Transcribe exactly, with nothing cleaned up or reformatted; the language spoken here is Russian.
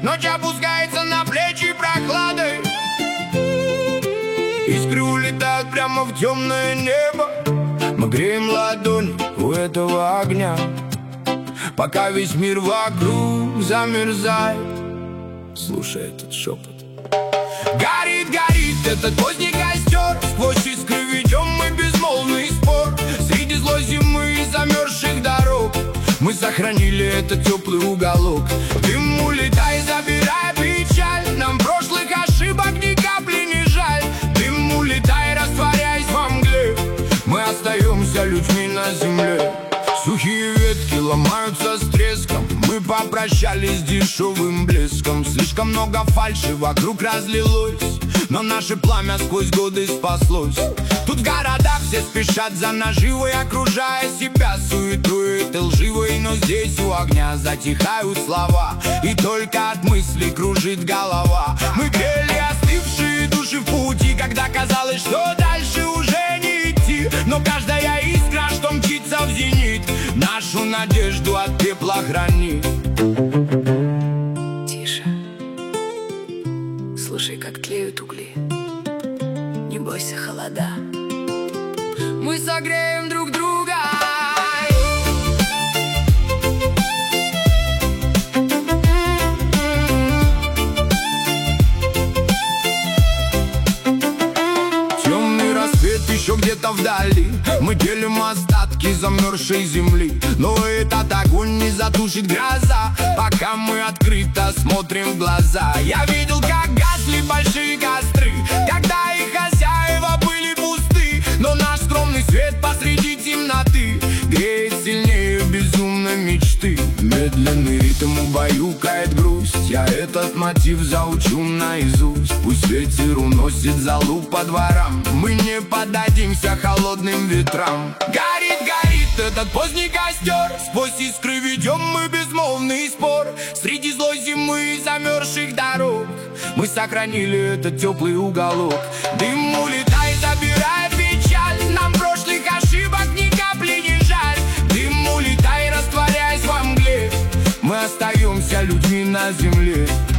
Ночь опускается на плечи прохладой, искры улетают прямо в темное небо. Мы греем ладони у этого огня, пока весь мир вокруг замерзает. Слушай этот шепот. Горит, горит этот поздний костер, сквозь искры ведем мы безмолвный спор. Среди злой зимы и замерзших дорог мы сохранили этот теплый уголок. Дым улетай, забирай печаль, нам прошлых ошибок ни капли не жаль. Дым улетай, растворяясь во мгле, мы остаемся людьми на земле. Сухие ветки ломаются с треском, мы попрощались с дешевым блеском. Слишком много фальши вокруг разлилось, но наше пламя сквозь годы спаслось. Тут в городах все спешат за наживой, окружая себя суетой этой лживой. Но здесь у огня затихают слова, и только от мыслей кружит голова. Мы грели остывшие души в пути, когда казалось, что дальше уже не идти. Но каждая искра, что мчится в зенит, нашу надежду от пепла хранит. Тише. Слушай, как тлеют угли. Не бойся холода. Мы согреем друг друга. Темный рассвет еще где-то вдали, мы делим остатки замерзшей земли. Но этот огонь не затушит гроза, пока мы открыто смотрим в глаза. Я видел, как гасли большие костры, когда их хозяева были пусты. Но наш скромный свет посреди темноты греет сильнее безумной мечты. Медленный ритм убаюкает грусть, я этот мотив заучу наизусть. Пусть ветер уносит золу по дворам, мы не поддадимся холодным ветрам. Горит, горит этот поздний костер, сквозь искры ведем мы безмолвный спор. Среди злой зимы и замерзших дорог мы сохранили этот теплый уголок. Дым улетай, забирай печаль, нам прошлых ошибок ни капли не жаль. Дым улетай, растворяясь во мгле, мы остаемся людьми на земле.